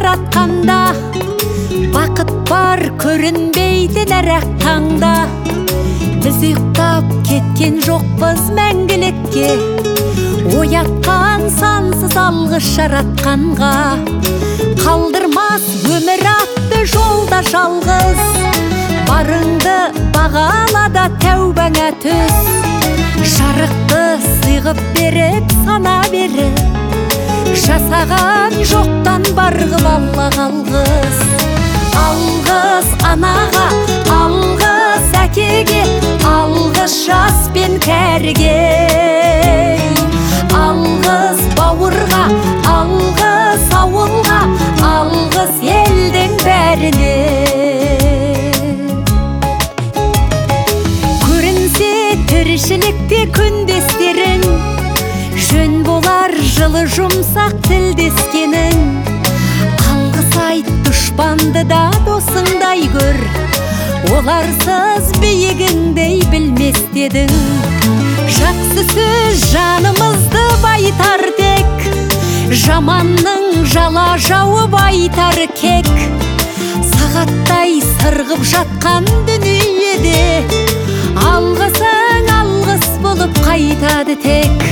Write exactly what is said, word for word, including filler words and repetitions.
жаратканда, бақыт бар көрінбейді нәрәк таңда. Біз ұйықтап кеткен жоқпыз мәңгілікке, оятқан сансыз алғыс жаратқанға. Қалдырмас өмір атты жолда жалғыз, барыңды бағалада тәубаңа түс. Жарықты сыйғып беріп сана беріп, жасаған жоқтан барғып алла қалғыз. Алғыз анаға, алғыз әкеге, алғыз жас пен кәріге. Алғыз бауырға, алғыз ауылға, алғыз елдің бәріне. Көрінсе тіршілікте күндестерің, жөн болар жылы жұмсақ тілдескенің. Алғыс айт дұшпанды да досыңдай көр, оларсыз биігіңдей білмес дедің. Жақсы сөз жанымызды байтар тек, жаманның жала жауып айтар кек. Сағаттай сырғып жатқан дүниеде, алғысың алғыс болып қайтады тек.